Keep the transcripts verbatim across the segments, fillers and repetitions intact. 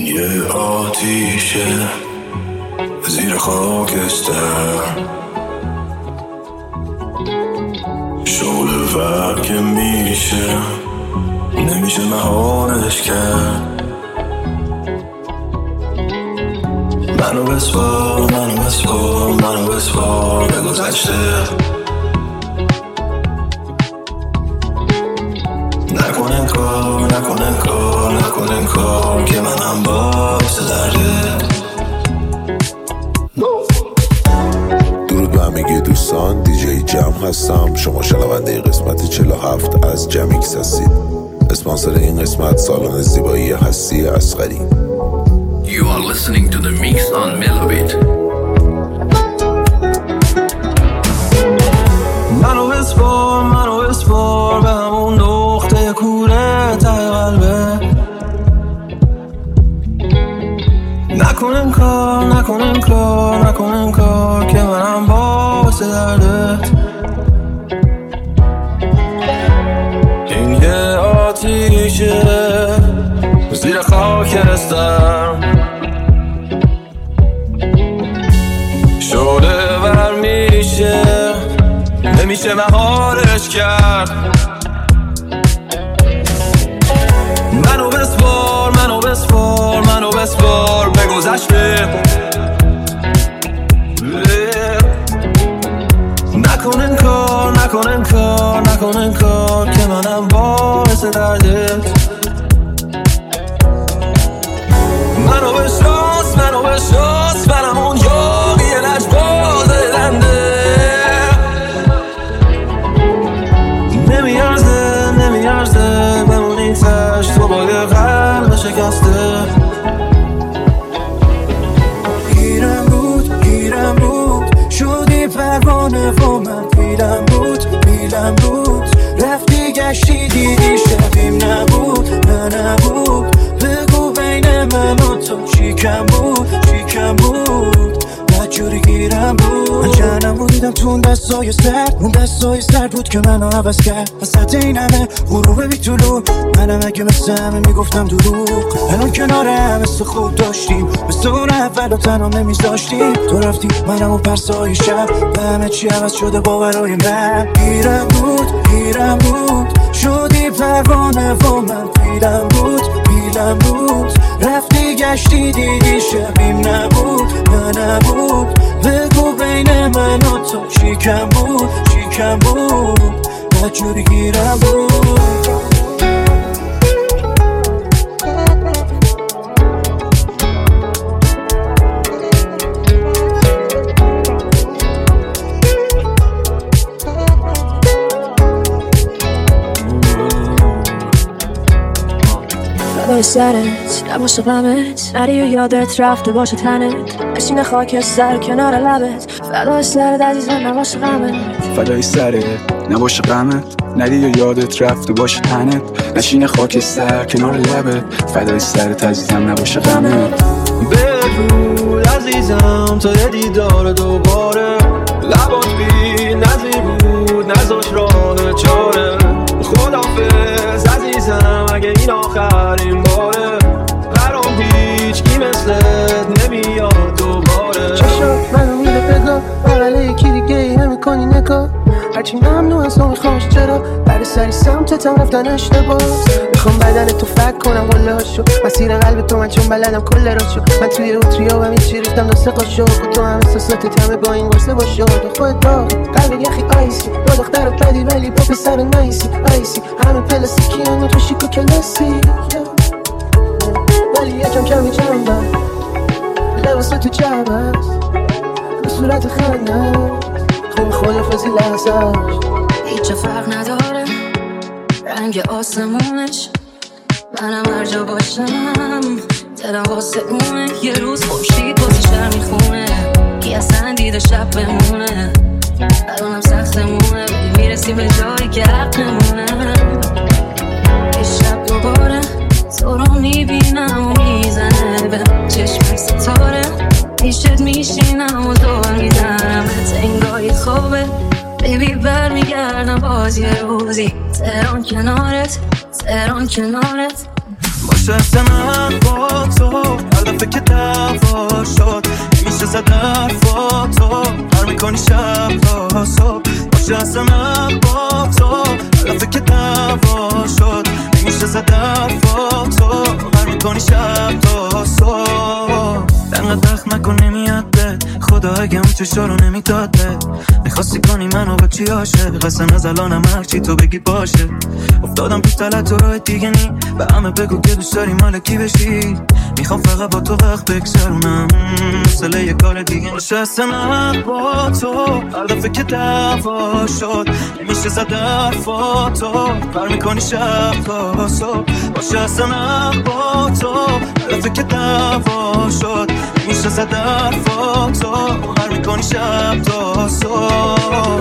یه آتیشه زیر خاکستر، شعله ور که میشه نمیشه مهارش کرد. منو بسپار منو بسپار منو بسپار به گذشته، نکن انکار نکن انکار نکن انکار که منم باعث درده. درود به همگی دوستان، دیجی جم هستم. شما شنونده قسمت چهل و هفت از جمیکس هستید. اسپانسر این قسمت سالن زیبایی هستی اصغری. You are listening to the mix on Melobit. منو بسپار منو بسپار به همون نقطه کوره ته قلبه، نکن انکار نکن انکار نکن انکار که منم باعث دردت. این یه آتیشه زیر خاکستر، شعله ور میشه نمیشه مهارش کرد. منو بسپار منو بسپار منو بسپار به گذشته، نکن انکار نکن انکار نکن انکار که منم باعث دردت. منو بشناس منو بشناس منم اون یاقی لجباز دنده، نمیارزه نمیارزه بمونی تش تو با یه قلب شکسته. گیرم بود گیرم بود شدی پروانه و من پیلم بود پیلم بود، رفتی گشتی دیدی شبیم نبود نه نبود. بگو بین من و تو چی کم بود چی کم بود، بدجوری گیرم بود. من جنم بودیدم تو اون دستای سرد، اون دستای سرد بود که منو عوض کرد. وسط این همه غروب بی طلوع منم اگه مثل همه میگفتم دروغ. الان کناره مثل خوب داشتیم، مثل اون اول و تنها نمیذاشتیم. تو رفتی منم و پرسای شب و همه چی عوض شده باورای من. گیرم بود گیرم بود شدی پروانه و من پیلم بود پیلم بود، رفتی گشتی دیدی شبیم نبود نه نبود. بگو بین من و تو چی کم بود چی کم بود، بدجوری گیرم بود. فدای سرت نباشه غمت، نری و یادت رفته باشه تنت، نشینه خاکستر کنار لبت. فدای سرت عزیزم نباشه غمت، فدای سرت نباشه غمت، نری و یادت رفته باشه تنت، نشینه خاکستر کنار لبت. فدای سرت عزیزم نباشه غمت. بگو عزیزم تو یه دیدار دوباره، لبات بی نظیر بود نذاش راه چاره. خدافظ عزیزم اگه این آخرین باره، برام هیچ کی مثلت نمیاد دوباره. چشم منو میده بگاه بغله یکی دیگه ایه میکنی نگاه، هرچی ممنوع از تو میخوامش چرا بعد سری سمتتم رفتن اشتباس. میخوام بدن تو فکر کنم قله هاشو، مسیر قلب تو من چون بلدم کل راست شو. من توی اتریا و همین چی ریفتم دسته قاشو، تو هم احساساتت همه با این قرصه باشو. تو خودت با قلب یخی آیسی، با دخترت بدی ولی با پسر نایسی آیسی. همه پلاستیکی هنو تو شیک و کلاسی، ولی یکم کمی جنبم لباس تو جب هست به صورت خنده خوب خدافزی لحظهش. هیچ فرق نداره رنگ آسمونش، منم هر جا باشم دلم واسه اونه. یه روز خورشید واسه شهر میخونه، کی اصلا دیده شب بمونه. الانم سختمونه ولی میرسیم به جایی که حق نمونه. یه شب دوباره تو رو میبینم و میزنه به چشم ستاره، پیشت میشینم و دور میزنم به تنگای خوبه. بیبی برمیگردم باز یه روزی، تهران کنارت تهران کنارت. باشه من با تو دفعه که دعوا شد نمیشه زد حرفاتو هر میکنی شب تا صبح باشه اصلا با تو هر دفعه که دعوا شد نمیشه زد حرفاتو هر میکنی شب تا صبح دنقدر دخت نکن نمیاد بد خدا اگه اون چشا رو نمیداد بد میخواستی کنی منو با چی عاشق قسم از الانم هرچی تو بگی باشه افتادم تو تلت و راه دیگه نی به همه بگو که دوست داری مال کی بشی میخوام فقط با تو وقت بگذرونم مثل یه کار دیگه باشه اصلا با تو هر دفعه که دعوا شد نمیشه زد حرفاتو پر میکنی شب تا صبح باشه اصلا با تو هر دفعه که دعوا شد نمیشه زد حرفاتو پر میکنی شب تا صبح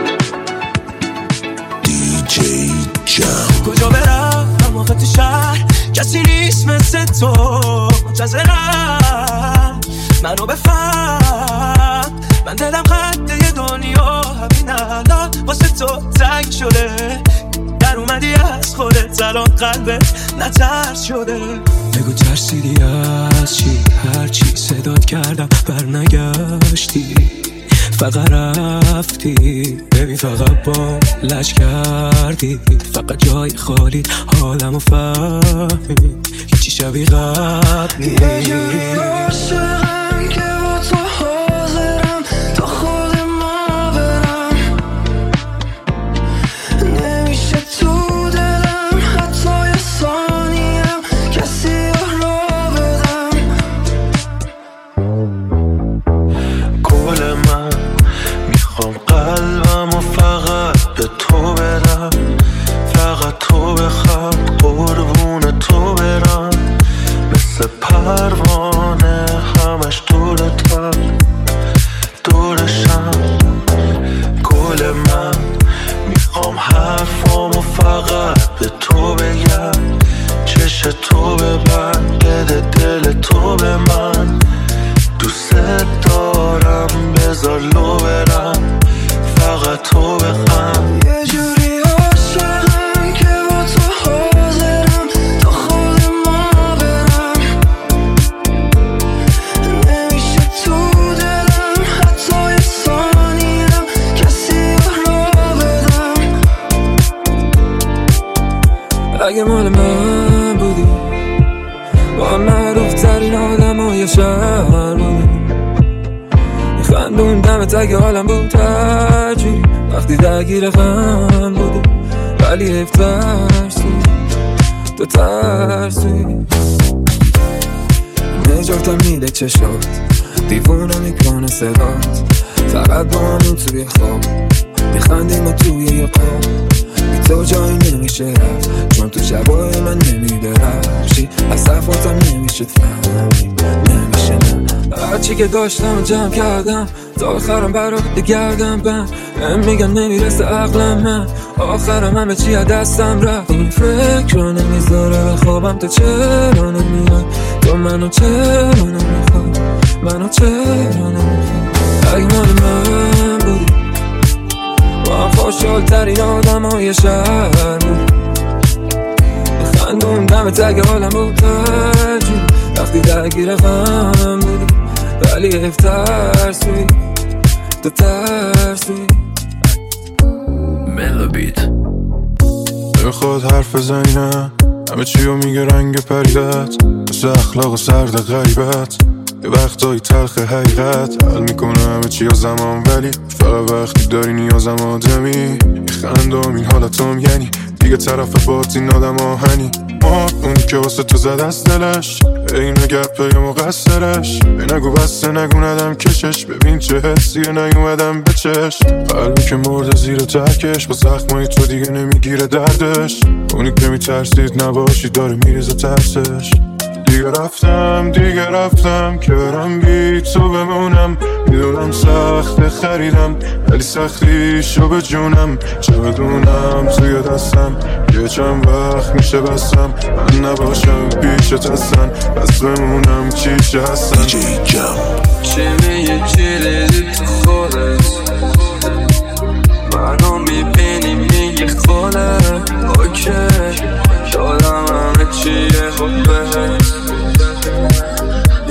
دیجی جم کجا برم هر موقع تو شهر کسی نیست مثل تو منتظرم منو بفهم من دلم خطه دنیا همین الان واسه تو تنگ شده در اومدی از خودت الان قلبت نترس شده بگو ترسیدی از چی هرچی صدات کردم بر نگشتی فقط رفتی ببین فقط با لش کردی فقط جای خالی حالمو فهمی هیچی شبیه قبل نیست یه جوری عاشقم که با تو حاضرم تا خود ما برم نمیشه تو دلم حتی یه ثانیم کسی رو بدم گل من میخوام قلبم و فقط به تو بدم فقط تو بخواد قربون تو برم مثل پروانه همش دورتر دورشم گل من میخوام حرفامو فقط به تو بگم چش تو ببند بده دل تو به من دوست دارم بذار لو برم فقط تو بخم یه جوری عاشقم که با تو حاضرم تا خود ما برم نمیشه تو دلم حتی یه ثانیم کسی رو بدم اگه مال من بودی با معروف ترین آدم های شهر بودی خندون دمت اگه حالم بود ترجی وقتی درگیر غم بودی ولی حیف ترسی تو ترسی نجاتم میده چشات دیوونه میکنه صدات فقط با همین توی خواب میخندیم و توی یه قاب بی تو جایی نمیشه رفت چون تو شبای من نمیده رفشی از صفاتم نمیشه فهمی نمیشه نه هرچی که داشتم جمع کردم تا آخرم برات بگردم بند هم میگن نمیرسه عقلم من آخرم همه چی از دستم رفت این فکر رو نمیذاره به خوابم تو چرا نمیای تو منو چرا نمیخوای منو چرا نمیخوای اگه مال من بودی با هم خوشحال ترین آدم های شهر بودی خندون دمت اگه حالم بود ترجی وقتی درگیر غم بودی ولی حیف ترسی تو ترسی Melobit نمیخواد حرف بزنی نه همه چیو میگه رنگ پریدت مثل اخلاق سرد غیبت یه وقتایی تلخ حقیقت حل میکنه همه چی ها زمان ولی فقط وقتی داری نیازم آدمی یه خندام این حالتام یعنی دیگه طرف باطین آدم آهنی ما اونی که واسه تو زد از دلش این نگرد پی مقصرش ای نگو بسته نگو ندم کشش ببین چه حسیه نیومدم به چشت قلبی که مرده زیر ترکش با زخمای تو دیگه نمیگیره دردش اونی که میترسید نباشی داره میریزه ترسش دیگه رفتم دیگه رفتم که برم بی تو بمونم میدونم سخت خریدم ولی سختیشو به جونم چه بدونم توی دستم یه چند وقت میشه بستم من نباشم پیشت هستن بس بمونم چیشه هستن دیجی جم چی میگه چی دیدی تو خودت منو میبینی میگی خودت اوکی دادم همه چیه خود بهت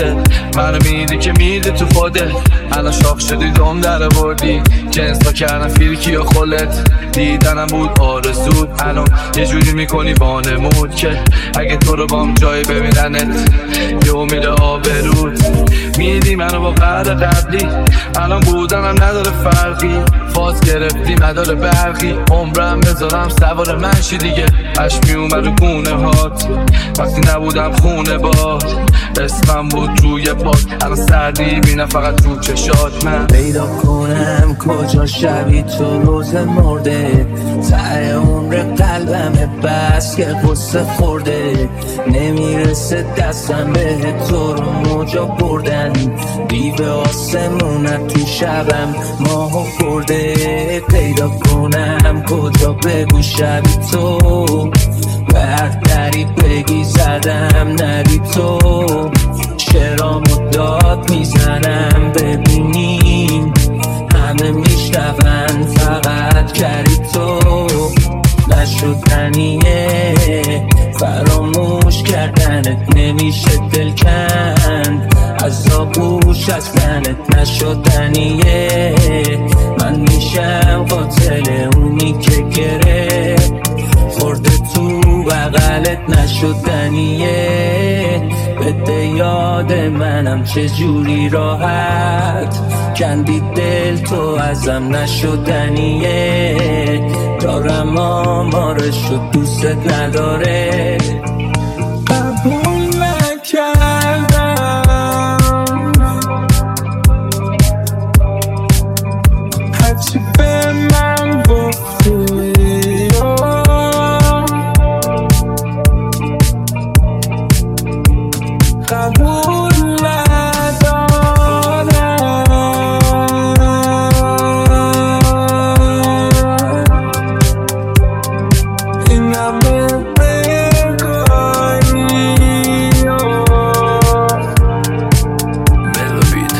خودت، منو میدی که میدی تو خودت. الان شاخ شدی دوم در بردی، جنسا کردن فیلکی و خلت. دیدنم بود آرزود، الان یه جوری میکنی وانمود که اگه تو رو بام جایی ببیننت یهو میره آبرود. میدی منو با قدر قبلی، الان بودنم نداره فرقی. فاز گرفتی مدار برقی، عمرم بذارم سوار منشی دیگه. اش میومد رو گونه هات وقتی نبودم خونه با اسمم بود روی باد. الان سردی بینم فقط رو چشات. من پیدا کنم کجا شبی تو روز مرده، ته عمر قلبم بس که قصه خورده. نمیرسه دستم به تو رو موجا بردن، دیو آسمونت تو شبم ماهو برده. پیدا کنم کجا بگو شبی تو، بردری بگی زدم نری تو. شرامو داد میزنم ببینیم همه میشنون فقط کری تو. نشدنیه فراموش کردنت، نمیشه دل کند از آغوش از تنت. نشدنیه من میشم قاتل اونی که گره خورده تو بغلت. نشدنیه بده یاد منم چجوری راحت کندی دل تو ازم. نشدنیه دارم آمارش شد دوست نداره. قبول نکردم هرچی به من گفتی، قبول ندارم. این همه بگاهی ملوبیت.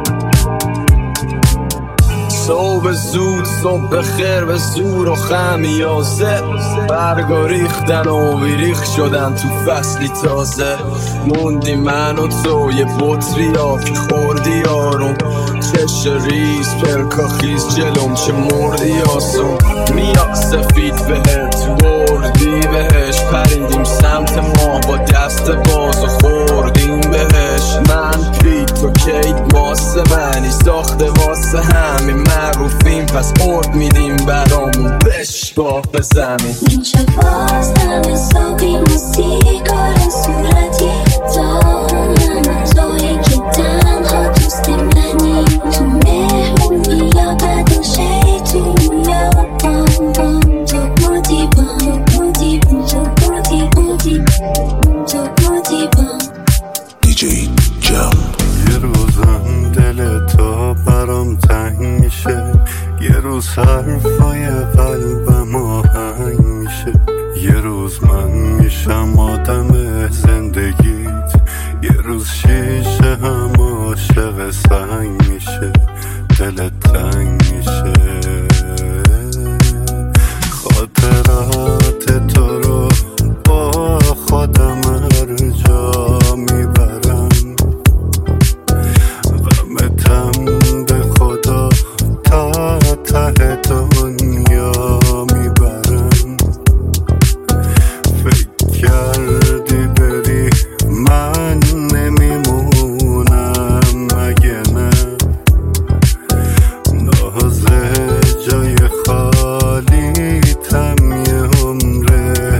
صبح زود صبح خیر به زور و خمیازه، برگا ریختن و بیریخ شدن تو فصلی تازه. موندی من و تو یه بطری آفی خوردی آروم، چش ریز پرکاخیز جلوم چه مردی آسون. میاد سفید بهت بردی بهش، پریدیم سمت ما با دست باز و خوردیم بهش. من پیت تو کیت ماسه منی ساخته واسه همین معروفیم، پس ارد میدیم برامون بشباه به زمین. میشه باز دم ساقی موسیقار صورتی دارم، توی که تنها دوست منی. تو مهمونی یا بد و شیطونی یا بام بام، تو بودی بام بودی بام، تو بودی بودی تو بودی بام. دیجی جم. یه روزم دل تو برام تنگ میشه، یه روز حرفای قلبم آهنگ میشه. یه روز من میشم آدم زندگیت، یه روز شیشه هم عاشق سنگ میشه. دلت تنگ میشه، خاطرات تو رو با خودم هر جا میبرم. غمتم به خدا تا ته دنیا میبرم. فکر کردی بری من نمیمونم مگه نه، نازه جای خالی تم یه عمره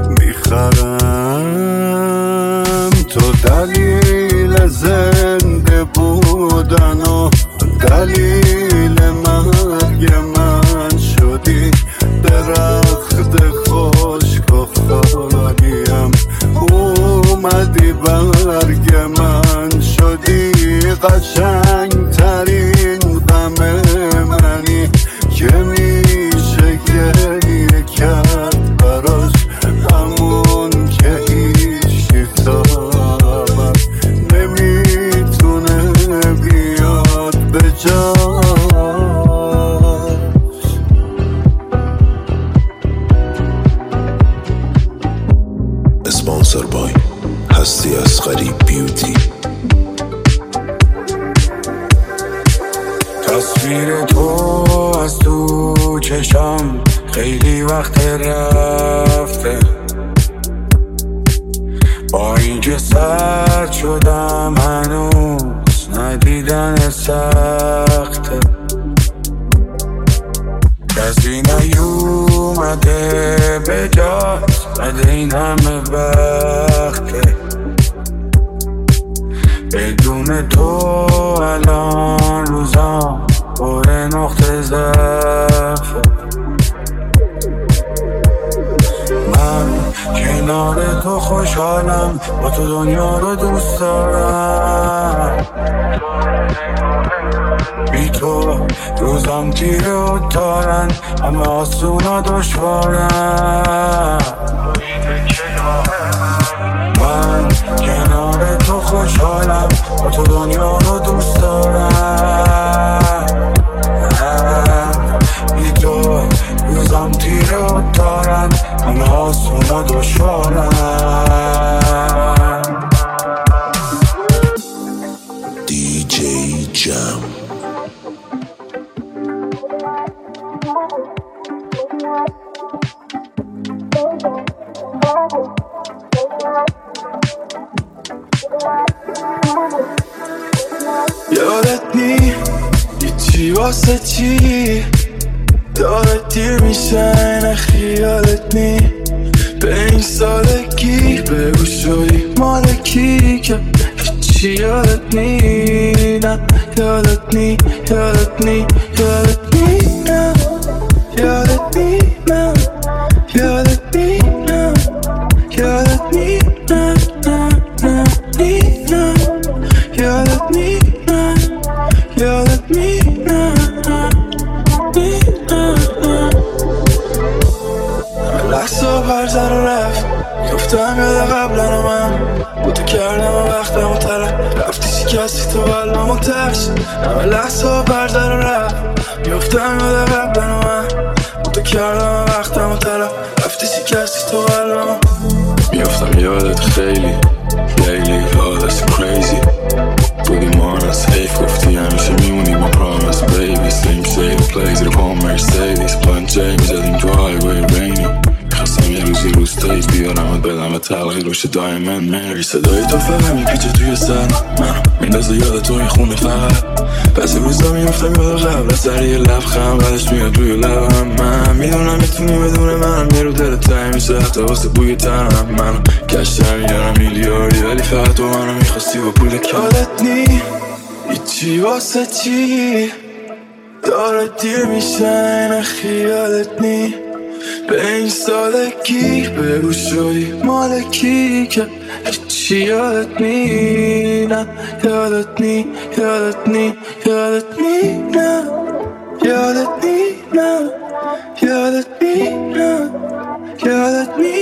میخرم. تو دلیل زنده بودن و دلیل مرگ من شدی، درخت خشک و خالیم اومدی برگ من شدی. قشنگ ترین غم منی که میشه گریه کرد براش، همون که هیچ کتابم نمیتونه بیاد به جاش. اسپانسر بای هستی اصغری بیوتی. تصویر تو از تو چشم خیلی وقت رفته، با اینکه سرد شدم هنوز ندیدن سخته. کسی نیومده به جات بعد این همه وقته، بدون تو الان روزام پر نقطه ضعفه. من کنار تو خوشحالم، با تو دنیا رو دوست دارم، بی تو روزم تیره و تارن، همه آسونا دشوارن. من کنار تو خوشحالم، با تو دنیا رو دوست دارم، بی تو روزم تیره و تارن، همه آسونا دشوارن. دی جی جم. یادت نی هیچی واسه چی داره دیر میشه، نه خیالت نی به این سالگی بگو شوی مالکی که هیچی یادت نی، نه یادت نی یادت نی یادت نی نه یادت نی نه یادت نی نه یادت نی نه نه نه نی نه یادت نی نه یادت نی نه نی نه. همه لحظه و پرزر رو رفت، گفتم یاد قبلن من با تو کردم و وقتم و طرف رفتی شکستی تو قلبم و ترس. همه لحظه و پرزر رو رفت، گفتم یاد قبلن من با تو کردم و وقتم و طرف رفتی شکستی تو قلبم. میافتم یادت خیلی لیلی oh that's crazy، بودیم آن از حیف گفتی همیشه میمونی با پرامس بیبی. سیم سیل پلیز رو پام مرسیدیس پلان جای میزدیم تو هایوی رینی، میخواستم یه روزی روز تیز بیارم و بدم و تلقی روش دایمن مری. صدای تو فقط میپیچه توی سر منو میندازه یاد تو این خونه فقط، پس روزا میافتم یاد قبل سر یه لبخند بعدش میاد روی لبم. من میدونم میتونی بدون منم یه رو دلت تایی میشه حتی واسه بوی تنم. منو کشتر میارم میلیاردی ولی فقط تو منو میخواستی با پول کم. یادت نی هیچی واسه چی داره دیر میشه، نه خیالت نی به این سالگی بگو شدی مالکی که هیچی یادت نی، نه یادت نی یادت نی یادت نی نه یادت نی نه یادت نی نه یادت نی